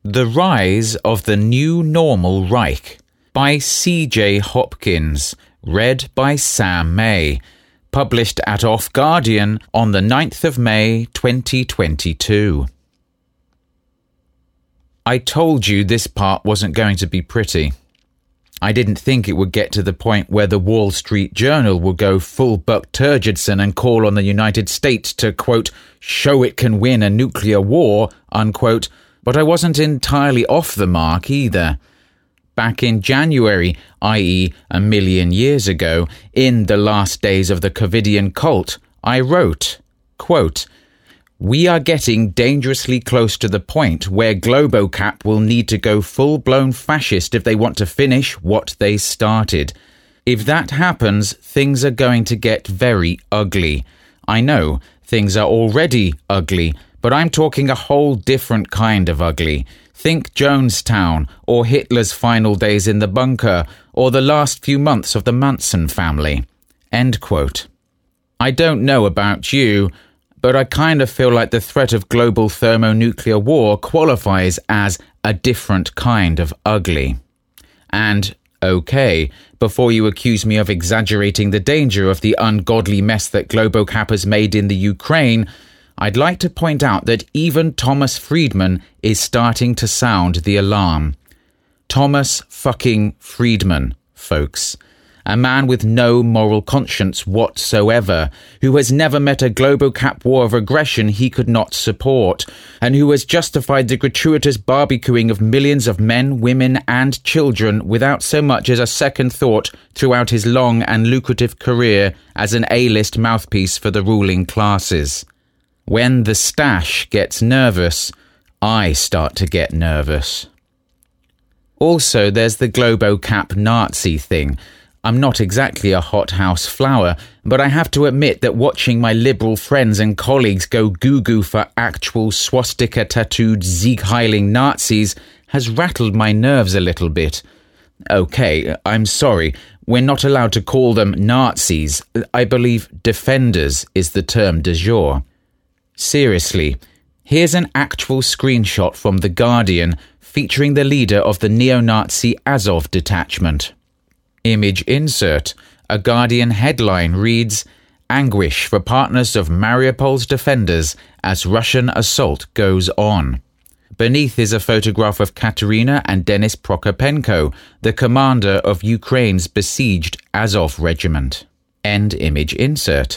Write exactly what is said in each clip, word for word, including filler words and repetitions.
The Rise of the New Normal Reich by C J Hopkins, read by Sam May, published at Off Guardian on the ninth of May twenty twenty-two. I told you this part wasn't going to be pretty. I didn't think it would get to the point where the Wall Street Journal would go full Buck Turgidson and call on the United States to, quote, show it can win a nuclear war, unquote, but I wasn't entirely off the mark either. Back in January, that is a million years ago, in the last days of the Covidian cult, I wrote, quote, we are getting dangerously close to the point where Globocap will need to go full-blown fascist if they want to finish what they started. If that happens, things are going to get very ugly. I know, things are already ugly, but I'm talking a whole different kind of ugly. Think Jonestown, or Hitler's final days in the bunker, or the last few months of the Manson family. End quote. I don't know about you, but I kind of feel like the threat of global thermonuclear war qualifies as a different kind of ugly. And, okay, before you accuse me of exaggerating the danger of the ungodly mess that Globocap has made in the Ukraine, I'd like to point out that even Thomas Friedman is starting to sound the alarm. Thomas fucking Friedman, folks. A man with no moral conscience whatsoever, who has never met a Globocap war of aggression he could not support, and who has justified the gratuitous barbecuing of millions of men, women, and children without so much as a second thought throughout his long and lucrative career as an A-list mouthpiece for the ruling classes. When the stash gets nervous, I start to get nervous. Also, there's the Globocap Nazi thing. I'm not exactly a hothouse flower, but I have to admit that watching my liberal friends and colleagues go goo-goo for actual swastika-tattooed Sieg-heiling Nazis has rattled my nerves a little bit. Okay, I'm sorry, we're not allowed to call them Nazis. I believe defenders is the term du jour. Seriously, here's an actual screenshot from The Guardian featuring the leader of the neo-Nazi Azov detachment. Image insert. A Guardian headline reads, Anguish for partners of Mariupol's defenders as Russian assault goes on. Beneath is a photograph of Katerina and Denis Prokopenko, the commander of Ukraine's besieged Azov regiment. End image insert.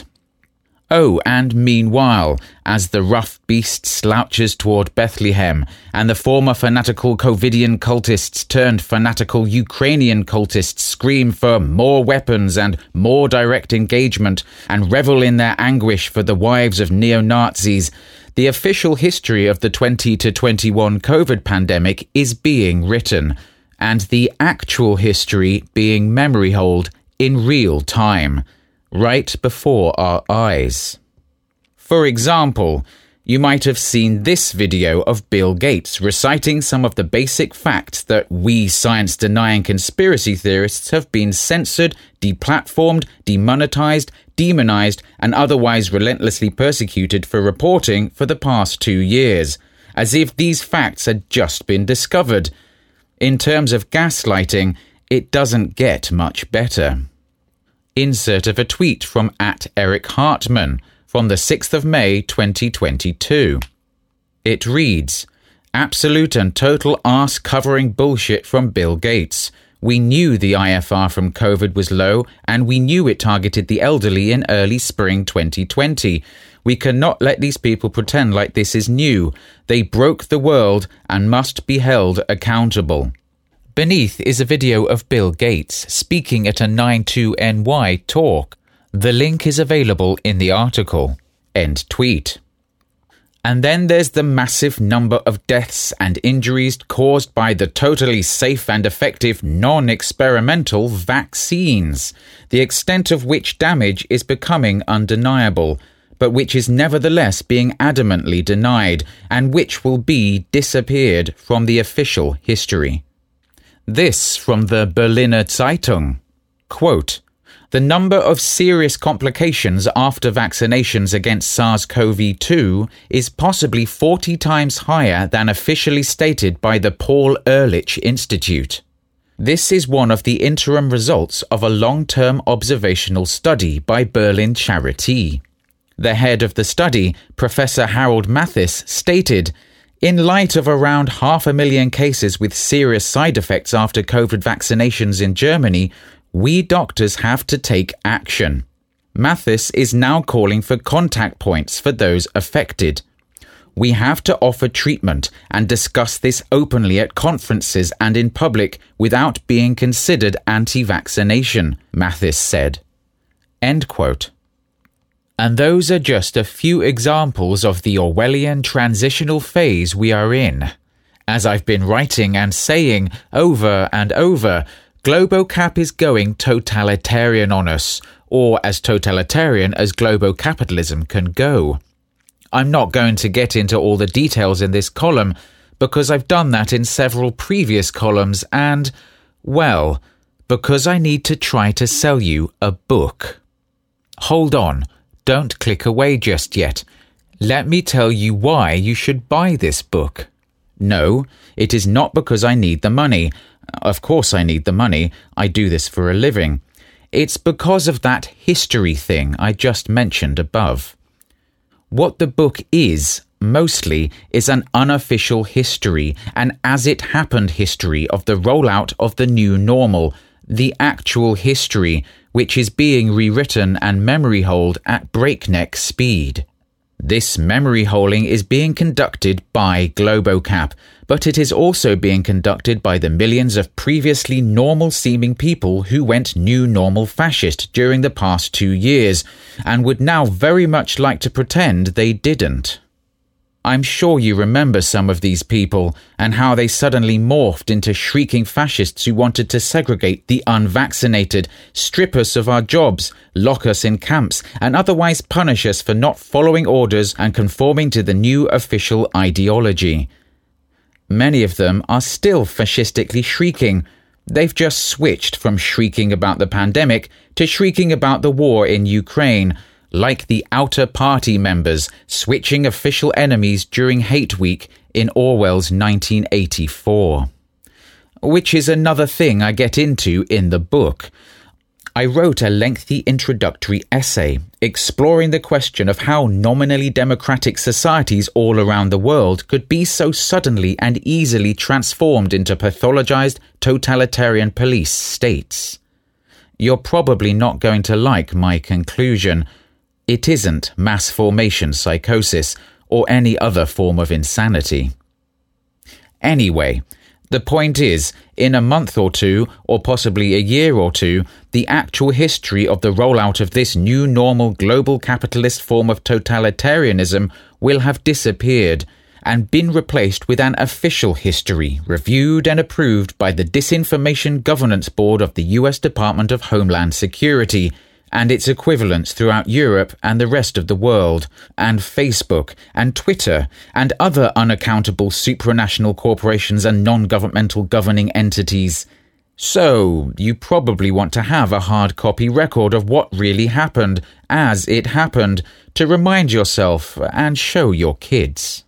Oh, and meanwhile, as the rough beast slouches toward Bethlehem, and the former fanatical Covidian cultists turned fanatical Ukrainian cultists scream for more weapons and more direct engagement, and revel in their anguish for the wives of neo-Nazis, the official history of the twenty to twenty-one COVID pandemic is being written, and the actual history being memory holed in real time, right before our eyes. For example, you might have seen this video of Bill Gates reciting some of the basic facts that we science-denying conspiracy theorists have been censored, deplatformed, demonetized, demonized, and otherwise relentlessly persecuted for reporting for the past two years, as if these facts had just been discovered. In terms of gaslighting, it doesn't get much better. Insert of a tweet from at Eric Hartman from the sixth of May twenty twenty-two. It reads, Absolute and total arse-covering bullshit from Bill Gates. We knew the I F R from COVID was low, and we knew it targeted the elderly in early spring twenty twenty. We cannot let these people pretend like this is new. They broke the world and must be held accountable. Beneath is a video of Bill Gates speaking at a nine two N Y talk. The link is available in the article. End tweet. And then there's the massive number of deaths and injuries caused by the totally safe and effective non-experimental vaccines, the extent of which damage is becoming undeniable, but which is nevertheless being adamantly denied, and which will be disappeared from the official history. This from the Berliner Zeitung. Quote, The number of serious complications after vaccinations against SARS-C o V two is possibly forty times higher than officially stated by the Paul Ehrlich Institute. This is one of the interim results of a long-term observational study by Berlin Charité. The head of the study, Professor Harold Mathis, stated, "In light of around half a million cases with serious side effects after COVID vaccinations in Germany, we doctors have to take action." Mathis is now calling for contact points for those affected. "We have to offer treatment and discuss this openly at conferences and in public without being considered anti-vaccination," Mathis said. End quote. And those are just a few examples of the Orwellian transitional phase we are in. As I've been writing and saying over and over, Globocap is going totalitarian on us, or as totalitarian as globocapitalism can go. I'm not going to get into all the details in this column, because I've done that in several previous columns and, well, because I need to try to sell you a book. Hold on, don't click away just yet. Let me tell you why you should buy this book. No, it is not because I need the money. Of course I need the money, I do this for a living. It's because of that history thing I just mentioned above. What the book is, mostly, is an unofficial history, an as-it-happened history of the rollout of the new normal, the actual history, which is being rewritten and memory-holed at breakneck speed. This memory holing is being conducted by Globocap, but it is also being conducted by the millions of previously normal-seeming people who went new normal fascist during the past two years, and would now very much like to pretend they didn't. I'm sure you remember some of these people, and how they suddenly morphed into shrieking fascists who wanted to segregate the unvaccinated, strip us of our jobs, lock us in camps, and otherwise punish us for not following orders and conforming to the new official ideology. Many of them are still fascistically shrieking. They've just switched from shrieking about the pandemic to shrieking about the war in Ukraine, like the Outer Party members switching official enemies during Hate Week in Orwell's nineteen eighty-four. Which is another thing I get into in the book. I wrote a lengthy introductory essay exploring the question of how nominally democratic societies all around the world could be so suddenly and easily transformed into pathologized totalitarian police states. You're probably not going to like my conclusion. It isn't mass formation psychosis or any other form of insanity. Anyway, the point is, in a month or two, or possibly a year or two, the actual history of the rollout of this new normal global capitalist form of totalitarianism will have disappeared and been replaced with an official history reviewed and approved by the Disinformation Governance Board of the U S Department of Homeland Security, and its equivalents throughout Europe and the rest of the world, and Facebook and Twitter and other unaccountable supranational corporations and non-governmental governing entities. So, you probably want to have a hard copy record of what really happened, as it happened, to remind yourself and show your kids.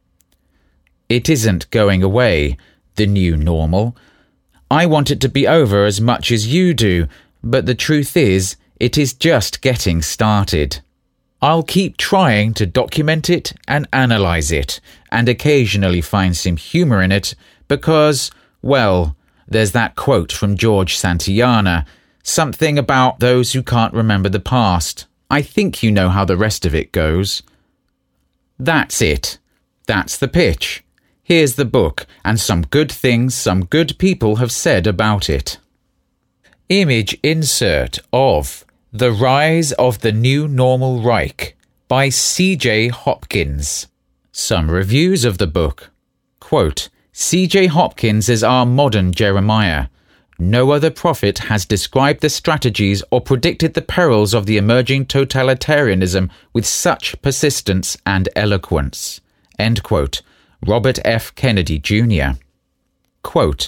It isn't going away, the new normal. I want it to be over as much as you do, but the truth is, it is just getting started. I'll keep trying to document it and analyze it, and occasionally find some humor in it, because, well, there's that quote from George Santayana, something about those who can't remember the past. I think you know how the rest of it goes. That's it. That's the pitch. Here's the book, and some good things some good people have said about it. Image insert of The Rise of the New Normal Reich by C J Hopkins. Some reviews of the book. Quote, C J Hopkins is our modern Jeremiah. No other prophet has described the strategies or predicted the perils of the emerging totalitarianism with such persistence and eloquence. End quote. Robert F. Kennedy Junior Quote,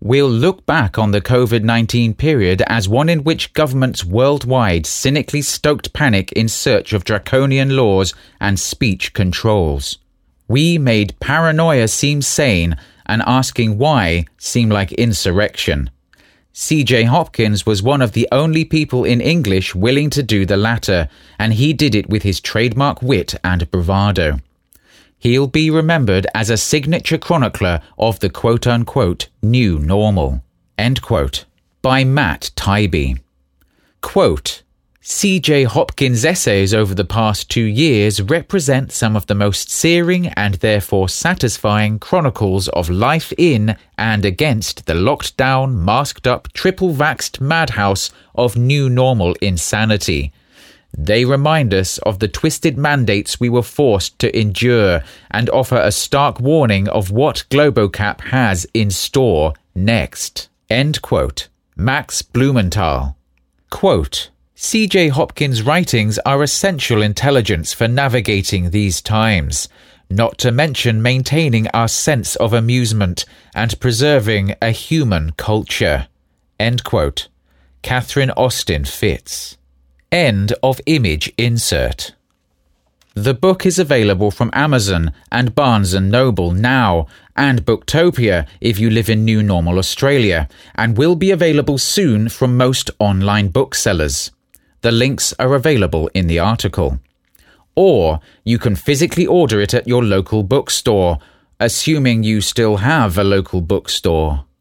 We'll look back on the COVID nineteen period as one in which governments worldwide cynically stoked panic in search of draconian laws and speech controls. We made paranoia seem sane and asking why seem like insurrection. C J Hopkins was one of the only people in English willing to do the latter, and he did it with his trademark wit and bravado. He'll be remembered as a signature chronicler of the quote-unquote new normal. End quote. By Matt Taibbi. Quote, C J Hopkins' essays over the past two years represent some of the most searing and therefore satisfying chronicles of life in and against the locked-down, masked-up, triple-vaxxed madhouse of new normal insanity. They remind us of the twisted mandates we were forced to endure and offer a stark warning of what Globocap has in store next. End quote. Max Blumenthal. Quote, C J Hopkins' writings are essential intelligence for navigating these times, not to mention maintaining our sense of amusement and preserving a human culture. End quote. Catherine Austin Fitz. End of image insert. The book is available from Amazon and Barnes and Noble now, and Booktopia if you live in New Normal Australia, and will be available soon from most online booksellers. The links are available in the article. Or you can physically order it at your local bookstore, assuming you still have a local bookstore.